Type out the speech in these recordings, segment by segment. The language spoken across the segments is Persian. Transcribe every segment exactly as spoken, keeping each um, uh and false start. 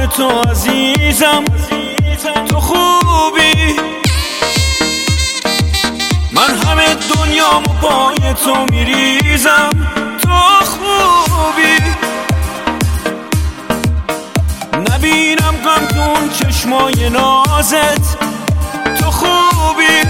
تو عزیزم، تو خوبی، من همه دنیامو پای تو میریزم، تو خوبی، نبینم غم تو اون چشمای نازت، تو خوبی،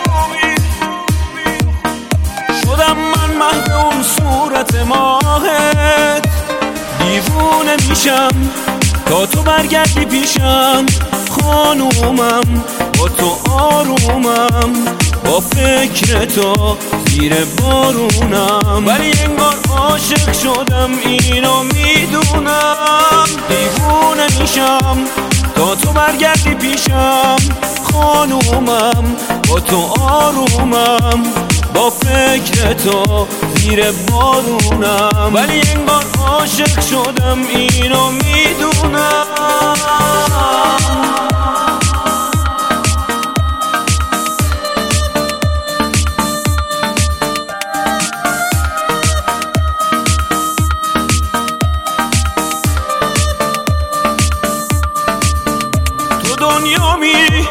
شدم من محو اون صورت ماهت، دیوونه میشم تا تو برگردی پیشم، خانومم با تو آرومم، با فکر تو زیر بارونم، ولی انگار عاشق شدم اینو میدونم، دیوونه میشم تا تو برگردی پیشم، خانومم با تو آرومم، با فکر تو زیر بارونم، ولی انگار عاشق شدم اینو میدونم. تو دنیا میری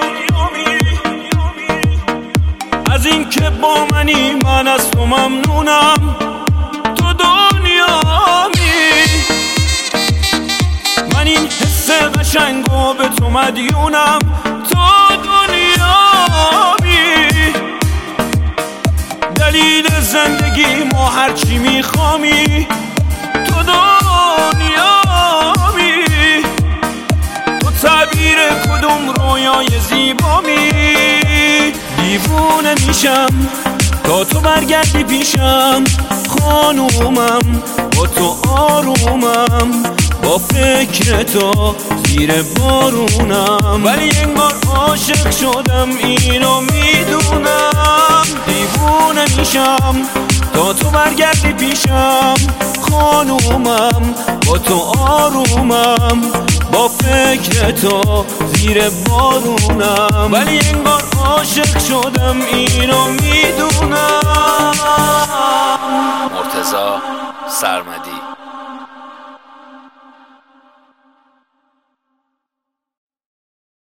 از این که با منی، من از تو ممنونم، تو دنیا میری، من این حس قشنگو به تو مدیونم، تو دنیا میری، دلیل زندگی ما هرچی میخوامی، تو دنیا میری، تو تعبیر کدوم رویای زیبا میری، دیوونه میشم تا تو برگردی پیشم، خانومم با تو آرومم، با فکر تو زیر بارونم، ولی انگار عاشق شدم اینو میدونم، دیوونه میشم تا تو برگردی پیشم، خانومم با تو آرومم، با فکر تو زیر بارونم، ولی انگار عاشق شدم اینو میدونم. مرتضی سرمدی.